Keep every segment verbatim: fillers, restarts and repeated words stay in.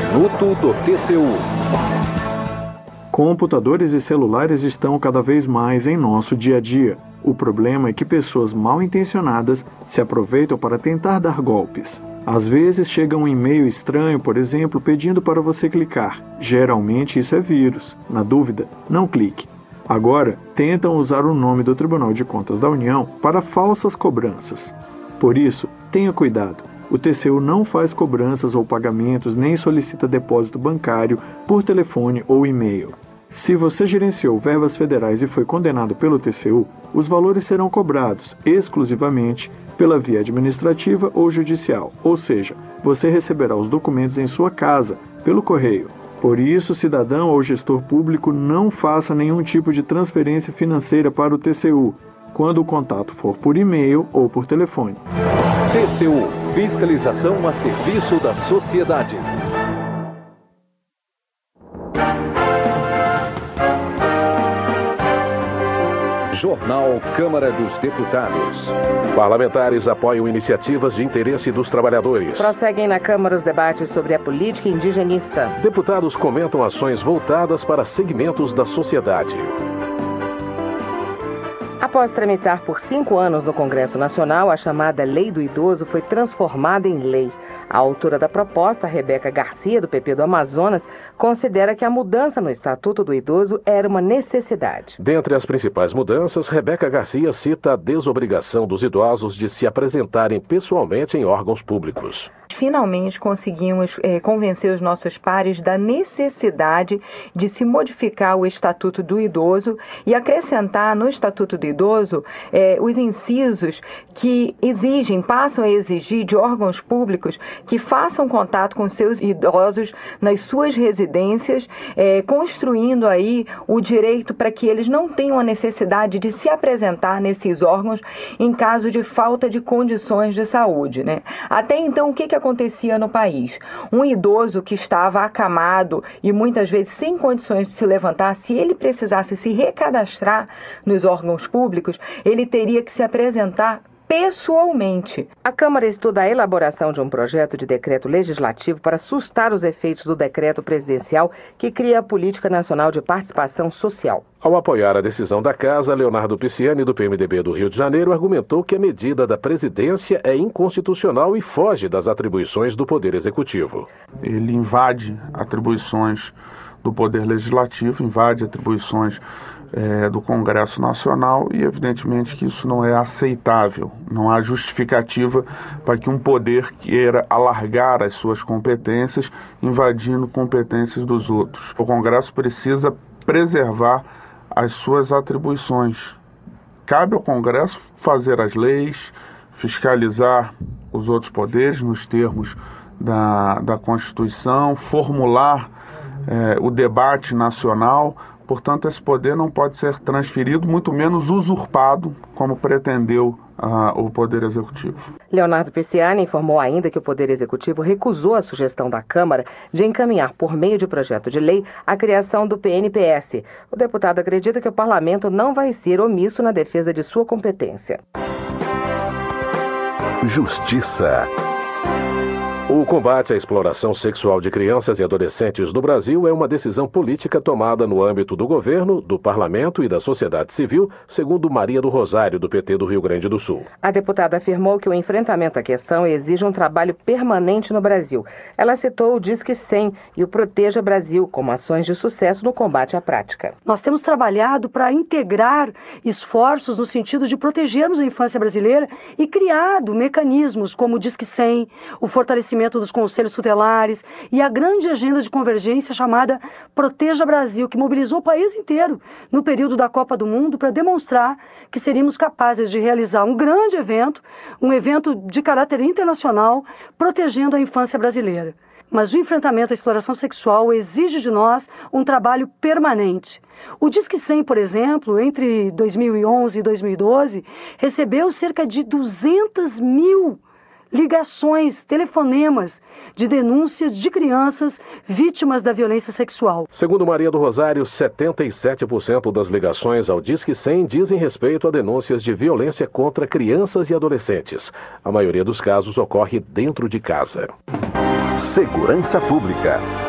Minuto do T C U. Computadores e celulares estão cada vez mais em nosso dia a dia. O problema é que pessoas mal intencionadas se aproveitam para tentar dar golpes. Às vezes chega um e-mail estranho, por exemplo, pedindo para você clicar. Geralmente isso é vírus. Na dúvida, não clique. Agora, tentam usar o nome do Tribunal de Contas da União para falsas cobranças. Por isso, tenha cuidado. O T C U não faz cobranças ou pagamentos nem solicita depósito bancário por telefone ou e-mail. Se você gerenciou verbas federais e foi condenado pelo T C U, os valores serão cobrados exclusivamente pela via administrativa ou judicial, ou seja, você receberá os documentos em sua casa, pelo correio. Por isso, cidadão ou gestor público, não faça nenhum tipo de transferência financeira para o T C U, quando o contato for por e-mail ou por telefone. T C U, fiscalização a serviço da sociedade. Jornal Câmara dos Deputados. Parlamentares apoiam iniciativas de interesse dos trabalhadores. Prosseguem na Câmara os debates sobre a política indigenista. Deputados comentam ações voltadas para segmentos da sociedade. Após tramitar por cinco anos no Congresso Nacional, a chamada Lei do Idoso foi transformada em lei. A autora da proposta, Rebeca Garcia, do P P do Amazonas, considera que a mudança no Estatuto do Idoso era uma necessidade. Dentre as principais mudanças, Rebeca Garcia cita a desobrigação dos idosos de se apresentarem pessoalmente em órgãos públicos. Finalmente conseguimos eh, convencer os nossos pares da necessidade de se modificar o Estatuto do Idoso e acrescentar no Estatuto do Idoso eh, os incisos que exigem, passam a exigir de órgãos públicos que façam contato com seus idosos nas suas residências, eh, construindo aí o direito para que eles não tenham a necessidade de se apresentar nesses órgãos em caso de falta de condições de saúde, né? Até então, o que, que acontecia no país? Um idoso que estava acamado e muitas vezes sem condições de se levantar, se ele precisasse se recadastrar nos órgãos públicos, ele teria que se apresentar pessoalmente. A Câmara estuda a elaboração de um projeto de decreto legislativo para sustar os efeitos do decreto presidencial que cria a Política Nacional de Participação Social. Ao apoiar a decisão da Casa, Leonardo Pisciani, do P M D B do Rio de Janeiro, argumentou que a medida da presidência é inconstitucional e foge das atribuições do Poder Executivo. Ele invade atribuições do Poder Legislativo, invade atribuições É, do Congresso Nacional e evidentemente que isso não é aceitável, não há justificativa para que um poder queira alargar as suas competências invadindo competências dos outros. O Congresso precisa preservar as suas atribuições. Cabe ao Congresso fazer as leis, fiscalizar os outros poderes nos termos da, da Constituição, formular é, o debate nacional. Portanto, esse poder não pode ser transferido, muito menos usurpado, como pretendeu uh, o Poder Executivo. Leonardo Pisciani informou ainda que o Poder Executivo recusou a sugestão da Câmara de encaminhar, por meio de projeto de lei, a criação do P N P S. O deputado acredita que o parlamento não vai ser omisso na defesa de sua competência. Justiça. O combate à exploração sexual de crianças e adolescentes no Brasil é uma decisão política tomada no âmbito do governo, do parlamento e da sociedade civil, segundo Maria do Rosário, do P T do Rio Grande do Sul. A deputada afirmou que o enfrentamento à questão exige um trabalho permanente no Brasil. Ela citou o Disque cem e o Proteja Brasil como ações de sucesso no combate à prática. Nós temos trabalhado para integrar esforços no sentido de protegermos a infância brasileira e criado mecanismos como o Disque cem, o fortalecimento dos conselhos tutelares e a grande agenda de convergência chamada Proteja Brasil, que mobilizou o país inteiro no período da Copa do Mundo para demonstrar que seríamos capazes de realizar um grande evento, um evento de caráter internacional, protegendo a infância brasileira. Mas o enfrentamento à exploração sexual exige de nós um trabalho permanente. O Disque cem, por exemplo, entre dois mil e onze e dois mil e doze, recebeu cerca de duzentas mil ligações, telefonemas de denúncias de crianças vítimas da violência sexual. Segundo Maria do Rosário, setenta e sete por cento das ligações ao Disque cem dizem respeito a denúncias de violência contra crianças e adolescentes. A maioria dos casos ocorre dentro de casa. Segurança Pública.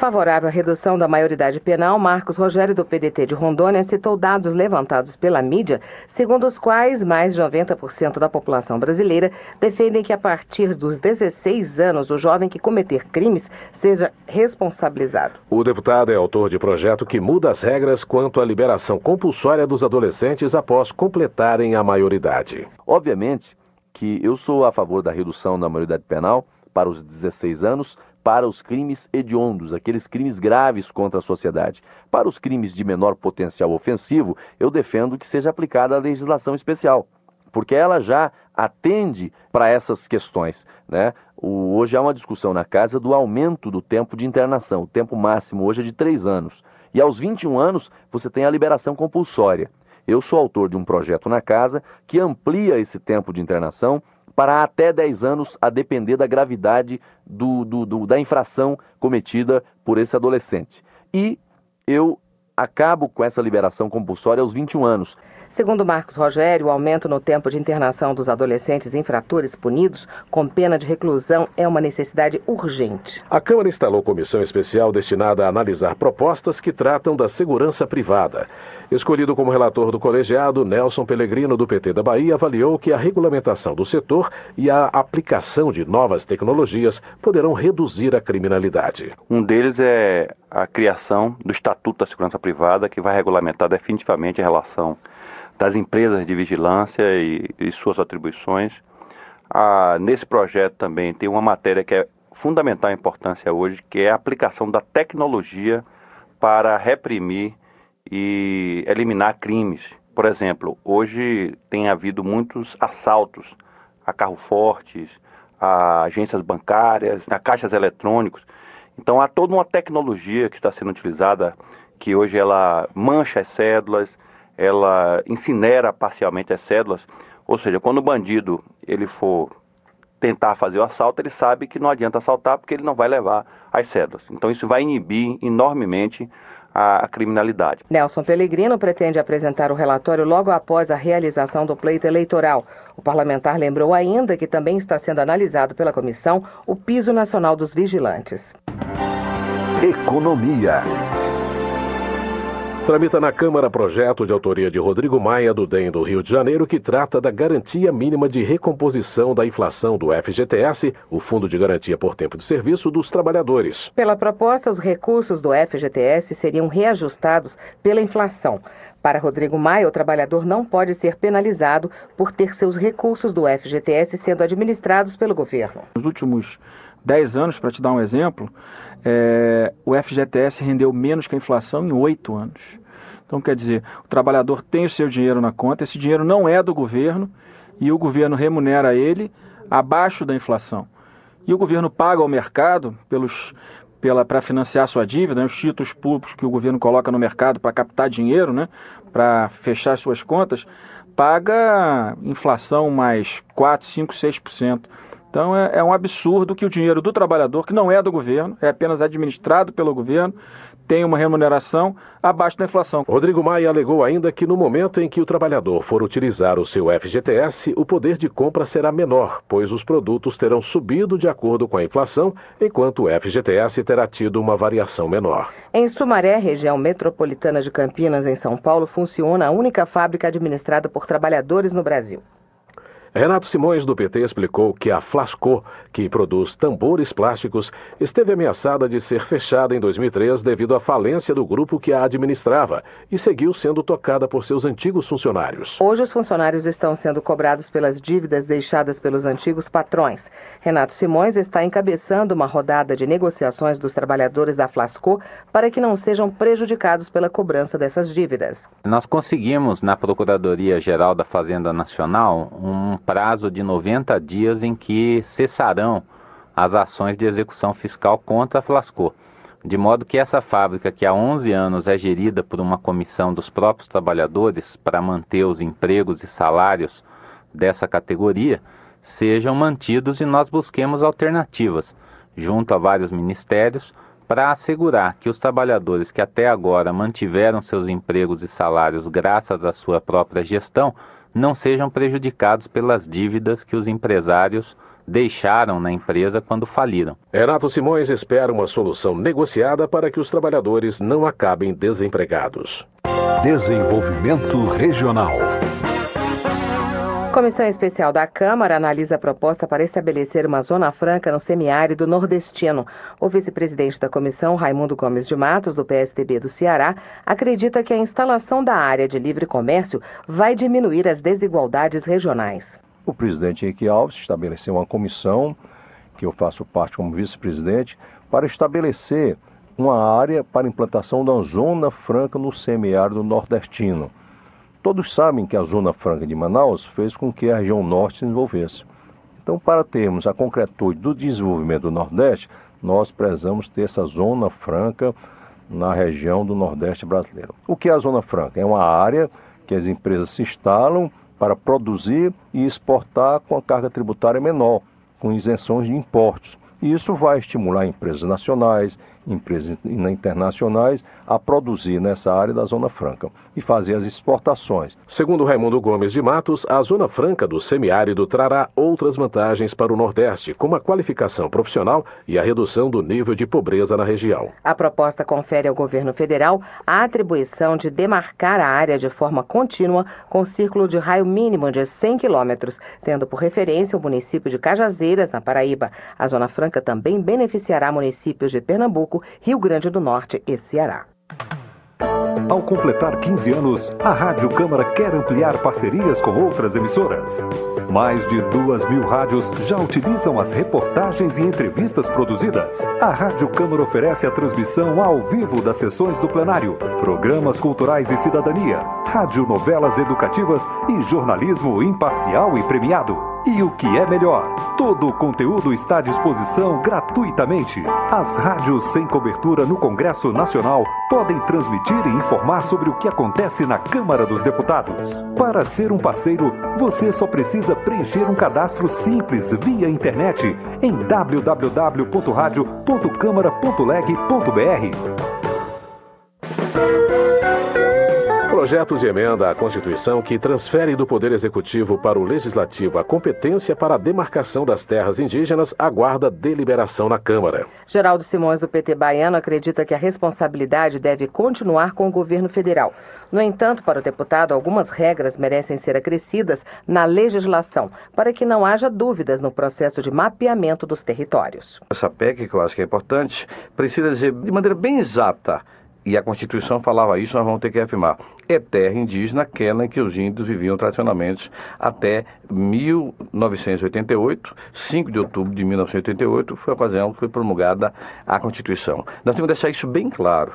favorável à redução da maioridade penal, Marcos Rogério, do P D T de Rondônia, citou dados levantados pela mídia, segundo os quais mais de noventa por cento da população brasileira defendem que a partir dos dezesseis anos o jovem que cometer crimes seja responsabilizado. O deputado é autor de projeto que muda as regras quanto à liberação compulsória dos adolescentes após completarem a maioridade. Obviamente que eu sou a favor da redução da maioridade penal para os dezesseis anos, para os crimes hediondos, aqueles crimes graves contra a sociedade. Para os crimes de menor potencial ofensivo, eu defendo que seja aplicada a legislação especial, porque ela já atende para essas questões, né? O, hoje há uma discussão na casa do aumento do tempo de internação. O tempo máximo hoje é de três anos. E aos vinte e um anos, você tem a liberação compulsória. Eu sou autor de um projeto na casa que amplia esse tempo de internação para até dez anos, a depender da gravidade do, do, do, da infração cometida por esse adolescente. E eu acabo com essa liberação compulsória aos vinte e um anos. Segundo Marcos Rogério, o aumento no tempo de internação dos adolescentes infratores punidos com pena de reclusão é uma necessidade urgente. A Câmara instalou comissão especial destinada a analisar propostas que tratam da segurança privada. Escolhido como relator do colegiado, Nelson Pellegrino, do P T da Bahia, avaliou que a regulamentação do setor e a aplicação de novas tecnologias poderão reduzir a criminalidade. Um deles é a criação do Estatuto da Segurança Privada, que vai regulamentar definitivamente a relação das empresas de vigilância e, e suas atribuições. Ah, nesse projeto também tem uma matéria que é fundamental importância hoje, que é a aplicação da tecnologia para reprimir e eliminar crimes. Por exemplo, hoje tem havido muitos assaltos a carros fortes, a agências bancárias, a caixas eletrônicos. Então há toda uma tecnologia que está sendo utilizada, que hoje ela mancha as cédulas, ela incinera parcialmente as cédulas, ou seja, quando o bandido ele for tentar fazer o assalto, ele sabe que não adianta assaltar porque ele não vai levar as cédulas. Então isso vai inibir enormemente a, a criminalidade. Nelson Pellegrino pretende apresentar o relatório logo após a realização do pleito eleitoral. O parlamentar lembrou ainda que também está sendo analisado pela comissão o Piso Nacional dos Vigilantes. Economia. Tramita na Câmara projeto de autoria de Rodrigo Maia, do D E M do Rio de Janeiro, que trata da garantia mínima de recomposição da inflação do F G T S, o Fundo de Garantia por Tempo de Serviço dos Trabalhadores. Pela proposta, os recursos do F G T S seriam reajustados pela inflação. Para Rodrigo Maia, o trabalhador não pode ser penalizado por ter seus recursos do F G T S sendo administrados pelo governo. Nos últimos dez anos, para te dar um exemplo, é, o F G T S rendeu menos que a inflação em oito anos. Então, quer dizer, o trabalhador tem o seu dinheiro na conta, esse dinheiro não é do governo e o governo remunera ele abaixo da inflação. E o governo paga ao mercado pelos, pela, para financiar sua dívida, né, os títulos públicos que o governo coloca no mercado para captar dinheiro, né, para fechar suas contas, paga inflação mais quatro, cinco, seis por cento. Então é, é um absurdo que o dinheiro do trabalhador, que não é do governo, é apenas administrado pelo governo, tem uma remuneração abaixo da inflação. Rodrigo Maia alegou ainda que no momento em que o trabalhador for utilizar o seu F G T S, o poder de compra será menor, pois os produtos terão subido de acordo com a inflação, enquanto o F G T S terá tido uma variação menor. Em Sumaré, região metropolitana de Campinas, em São Paulo, funciona a única fábrica administrada por trabalhadores no Brasil. Renato Simões, do P T, explicou que a Flasco, que produz tambores plásticos, esteve ameaçada de ser fechada em dois mil e três devido à falência do grupo que a administrava e seguiu sendo tocada por seus antigos funcionários. Hoje, os funcionários estão sendo cobrados pelas dívidas deixadas pelos antigos patrões. Renato Simões está encabeçando uma rodada de negociações dos trabalhadores da Flasco para que não sejam prejudicados pela cobrança dessas dívidas. Nós conseguimos, na Procuradoria-Geral da Fazenda Nacional, um prazo de noventa dias em que cessarão as ações de execução fiscal contra a Flasco, de modo que essa fábrica, que há onze anos é gerida por uma comissão dos próprios trabalhadores para manter os empregos e salários dessa categoria, sejam mantidos e nós busquemos alternativas, junto a vários ministérios, para assegurar que os trabalhadores que até agora mantiveram seus empregos e salários graças à sua própria gestão não sejam prejudicados pelas dívidas que os empresários deixaram na empresa quando faliram. Renato Simões espera uma solução negociada para que os trabalhadores não acabem desempregados. Desenvolvimento Regional. Comissão Especial da Câmara analisa a proposta para estabelecer uma zona franca no semiárido nordestino. O vice-presidente da comissão, Raimundo Gomes de Matos, do P S D B do Ceará, acredita que a instalação da área de livre comércio vai diminuir as desigualdades regionais. O presidente Henrique Alves estabeleceu uma comissão, que eu faço parte como vice-presidente, para estabelecer uma área para implantação da zona franca no semiárido nordestino. Todos sabem que a Zona Franca de Manaus fez com que a região norte se desenvolvesse. Então, para termos a concretude do desenvolvimento do Nordeste, nós precisamos ter essa Zona Franca na região do Nordeste brasileiro. O que é a Zona Franca? É uma área que as empresas se instalam para produzir e exportar com a carga tributária menor, com isenções de impostos. E isso vai estimular empresas nacionais, empresas internacionais a produzir nessa área da Zona Franca e fazer as exportações. Segundo Raimundo Gomes de Matos, a Zona Franca do semiárido trará outras vantagens para o Nordeste, como a qualificação profissional e a redução do nível de pobreza na região. A proposta confere ao governo federal a atribuição de demarcar a área de forma contínua com círculo de raio mínimo de cem quilômetros, tendo por referência o município de Cajazeiras, na Paraíba. A Zona Franca também beneficiará municípios de Pernambuco, Rio Grande do Norte e Ceará. Ao completar quinze anos, a Rádio Câmara quer ampliar parcerias com outras emissoras. Mais de duas mil rádios já utilizam as reportagens e entrevistas produzidas. A Rádio Câmara oferece a transmissão ao vivo das sessões do plenário, programas culturais e cidadania, radionovelas educativas e jornalismo imparcial e premiado. E o que é melhor, todo o conteúdo está à disposição gratuitamente. As rádios sem cobertura no Congresso Nacional podem transmitir e informar sobre o que acontece na Câmara dos Deputados. Para ser um parceiro, você só precisa preencher um cadastro simples via internet em w w w ponto radio ponto câmara ponto leg ponto b r. Projeto de emenda à Constituição que transfere do Poder Executivo para o Legislativo a competência para a demarcação das terras indígenas aguarda deliberação na Câmara. Geraldo Simões, do P T baiano, acredita que a responsabilidade deve continuar com o governo federal. No entanto, para o deputado, algumas regras merecem ser acrescidas na legislação, para que não haja dúvidas no processo de mapeamento dos territórios. Essa P E C, que eu acho que é importante, precisa dizer de maneira bem exata, e a Constituição falava isso, nós vamos ter que afirmar, é terra indígena aquela em que os índios viviam tradicionalmente até mil novecentos e oitenta e oito, cinco de outubro de mil novecentos e oitenta e oito, foi a ocasião que foi promulgada a Constituição. Nós temos que deixar isso bem claro,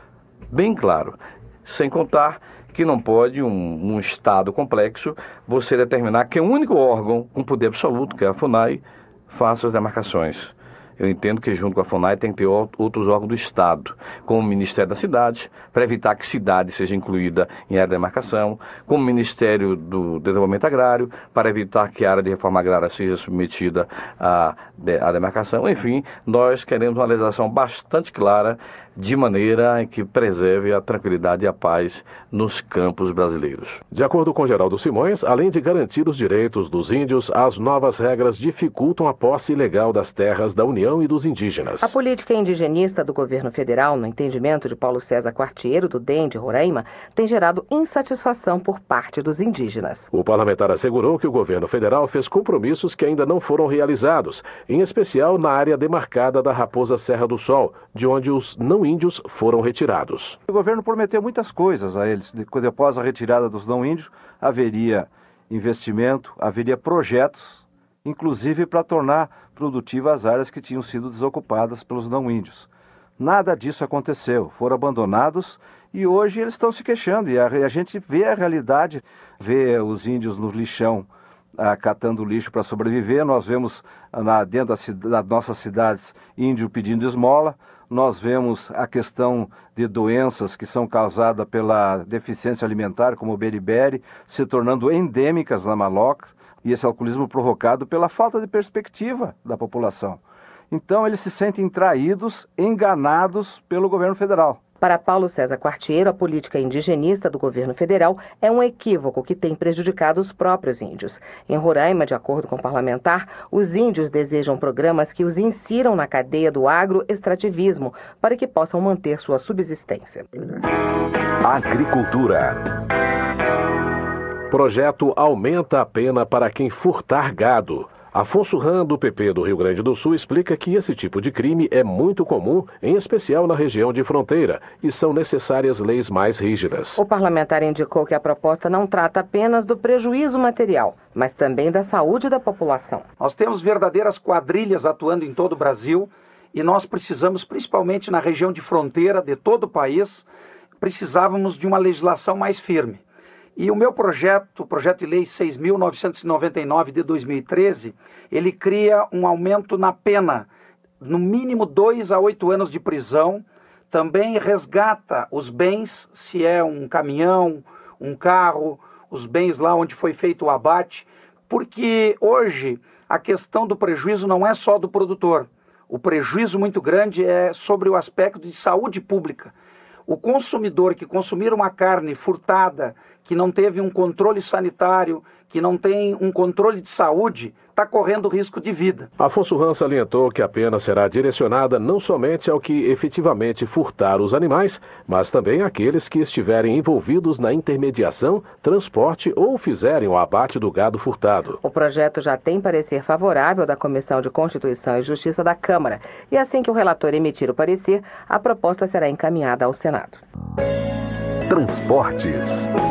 bem claro, sem contar que não pode, um, um Estado complexo, você determinar que é o único órgão com poder absoluto, que é a FUNAI, faça as demarcações. Eu entendo que junto com a FUNAI tem que ter outros órgãos do Estado, como o Ministério da Cidade, para evitar que cidade seja incluída em área de demarcação, como o Ministério do Desenvolvimento Agrário, para evitar que a área de reforma agrária seja submetida à, à demarcação. Enfim, nós queremos uma legislação bastante clara, de maneira que preserve a tranquilidade e a paz nos campos brasileiros. De acordo com Geraldo Simões, além de garantir os direitos dos índios, as novas regras dificultam a posse ilegal das terras da União e dos indígenas. A política indigenista do governo federal, no entendimento de Paulo César Quartiero, do D E M de Roraima, tem gerado insatisfação por parte dos indígenas. O parlamentar assegurou que o governo federal fez compromissos que ainda não foram realizados, em especial na área demarcada da Raposa Serra do Sol, de onde os não índios foram retirados. O governo prometeu muitas coisas a eles. Após a retirada dos não índios, haveria investimento, haveria projetos, inclusive para tornar produtivas as áreas que tinham sido desocupadas pelos não índios. Nada disso aconteceu, foram abandonados e hoje eles estão se queixando. E a, a gente vê a realidade, vê os índios no lixão, ah, catando lixo para sobreviver. Nós vemos na, dentro das, das nossas cidades índio pedindo esmola. Nós vemos a questão de doenças que são causadas pela deficiência alimentar, como o beriberi, se tornando endêmicas na maloca, e esse alcoolismo provocado pela falta de perspectiva da população. Então eles se sentem traídos, enganados pelo governo federal. Para Paulo César Quartiero, a política indigenista do governo federal é um equívoco que tem prejudicado os próprios índios. Em Roraima, de acordo com o parlamentar, os índios desejam programas que os insiram na cadeia do agroextrativismo para que possam manter sua subsistência. Agricultura. Projeto aumenta a pena para quem furtar gado. Afonso Ram, do P P do Rio Grande do Sul, explica que esse tipo de crime é muito comum, em especial na região de fronteira, e são necessárias leis mais rígidas. O parlamentar indicou que a proposta não trata apenas do prejuízo material, mas também da saúde da população. Nós temos verdadeiras quadrilhas atuando em todo o Brasil e nós precisamos, principalmente na região de fronteira de todo o país, precisávamos de uma legislação mais firme. E o meu projeto, o projeto de lei seis mil novecentos e noventa e nove de dois mil e treze, ele cria um aumento na pena, no mínimo dois a oito anos de prisão, também resgata os bens, se é um caminhão, um carro, os bens lá onde foi feito o abate, porque hoje a questão do prejuízo não é só do produtor, o prejuízo muito grande é sobre o aspecto de saúde pública. O consumidor que consumir uma carne furtada, que não teve um controle sanitário, que não tem um controle de saúde, está correndo risco de vida. Afonso Ram salientou que a pena será direcionada não somente ao que efetivamente furtar os animais, mas também àqueles que estiverem envolvidos na intermediação, transporte ou fizerem o abate do gado furtado. O projeto já tem parecer favorável da Comissão de Constituição e Justiça da Câmara, e assim que o relator emitir o parecer, a proposta será encaminhada ao Senado. Transportes.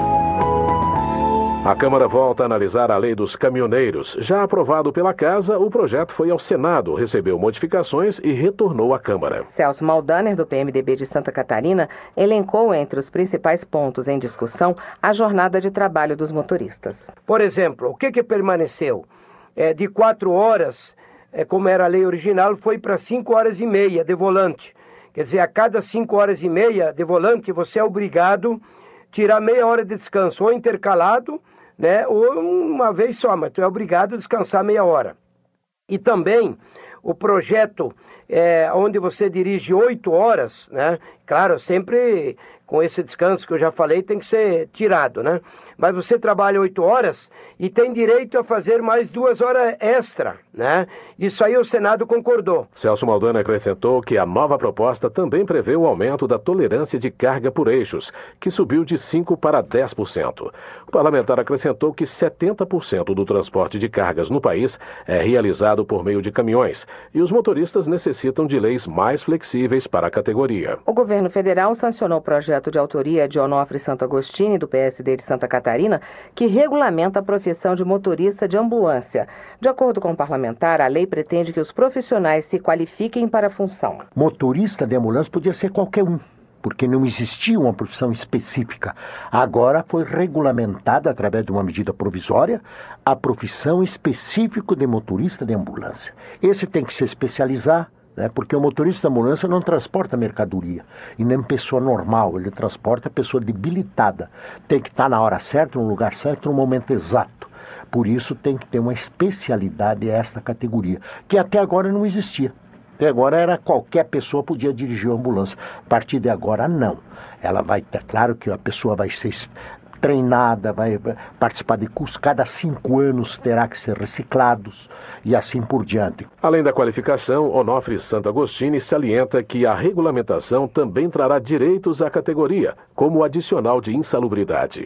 A Câmara volta a analisar a lei dos caminhoneiros. Já aprovado pela Casa, o projeto foi ao Senado, recebeu modificações e retornou à Câmara. Celso Maldaner, do P M D B de Santa Catarina, elencou entre os principais pontos em discussão a jornada de trabalho dos motoristas. Por exemplo, o que, que permaneceu? É, de quatro horas, é, como era a lei original, foi para cinco horas e meia de volante. Quer dizer, a cada cinco horas e meia de volante, você é obrigado a tirar meia hora de descanso, ou intercalado, né, ou uma vez só, mas tu é obrigado a descansar meia hora. E também o projeto é, onde você dirige oito horas, né, claro, sempre com esse descanso que eu já falei, tem que ser tirado, né? Mas você trabalha oito horas e tem direito a fazer mais duas horas extra, né? Isso aí o Senado concordou. Celso Maldaner acrescentou que a nova proposta também prevê o aumento da tolerância de carga por eixos, que subiu de cinco por cento para dez por cento. O parlamentar acrescentou que setenta por cento do transporte de cargas no país é realizado por meio de caminhões e os motoristas necessitam de leis mais flexíveis para a categoria. O governo federal sancionou o projeto de autoria de Onofre Santo Agostini, do P S D de Santa Catarina, que regulamenta a profissão de motorista de ambulância. De acordo com o parlamentar, a lei pretende que os profissionais se qualifiquem para a função. Motorista de ambulância podia ser qualquer um, porque não existia uma profissão específica. Agora foi regulamentada, através de uma medida provisória, a profissão específica de motorista de ambulância. Esse tem que se especializar, né, porque o motorista de ambulância não transporta mercadoria, e nem pessoa normal, ele transporta pessoa debilitada. Tem que estar na hora certa, no lugar certo, no momento exato. Por isso tem que ter uma especialidade esta categoria, que até agora não existia. Até agora era qualquer pessoa podia dirigir uma ambulância. A partir de agora, não. Ela vai ter, claro que a pessoa vai ser treinada, vai participar de cursos, cada cinco anos terá que ser reciclados e assim por diante. Além da qualificação, Onofre Santo Agostini salienta que a regulamentação também trará direitos à categoria, como o adicional de insalubridade.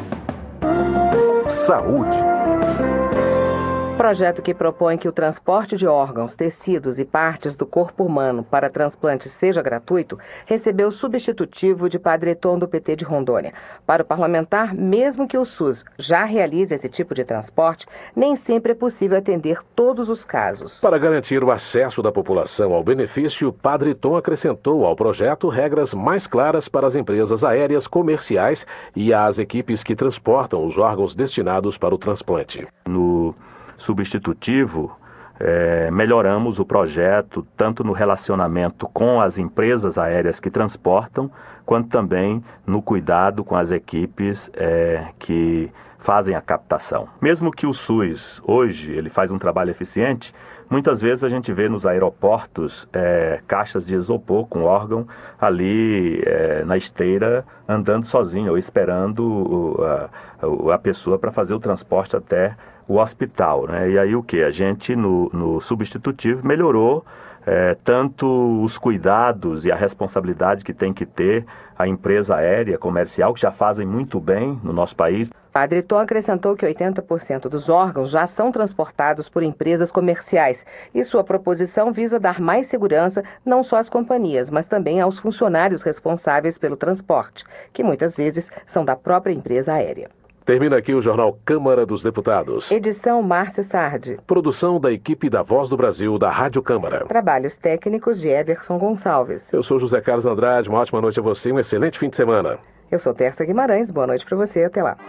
Saúde. Projeto que propõe que o transporte de órgãos, tecidos e partes do corpo humano para transplante seja gratuito, recebeu substitutivo de Padre Tom, do P T de Rondônia. Para o parlamentar, mesmo que o SUS já realize esse tipo de transporte, nem sempre é possível atender todos os casos. Para garantir o acesso da população ao benefício, Padre Tom acrescentou ao projeto regras mais claras para as empresas aéreas comerciais e às equipes que transportam os órgãos destinados para o transplante. No substitutivo, é, melhoramos o projeto tanto no relacionamento com as empresas aéreas que transportam, quanto também no cuidado com as equipes é, que fazem a captação. Mesmo que o SUS, hoje, ele faz um trabalho eficiente, muitas vezes a gente vê nos aeroportos é, caixas de isopor com órgão ali é, na esteira, andando sozinho ou esperando o, a, a pessoa para fazer o transporte até o hospital, né? E aí o que? A gente, no, no substitutivo, melhorou é, tanto os cuidados e a responsabilidade que tem que ter a empresa aérea comercial, que já fazem muito bem no nosso país. Padre Tom acrescentou que oitenta por cento dos órgãos já são transportados por empresas comerciais e sua proposição visa dar mais segurança não só às companhias, mas também aos funcionários responsáveis pelo transporte, que muitas vezes são da própria empresa aérea. Termina aqui o Jornal Câmara dos Deputados. Edição Márcio Sardi. Produção da equipe da Voz do Brasil da Rádio Câmara. Trabalhos técnicos de Everson Gonçalves. Eu sou José Carlos Andrade, uma ótima noite a você e um excelente fim de semana. Eu sou Terça Guimarães, boa noite para você, até lá.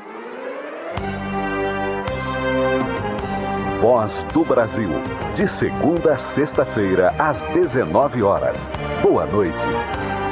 Voz do Brasil, de segunda a sexta-feira, às dezenove horas. Boa noite.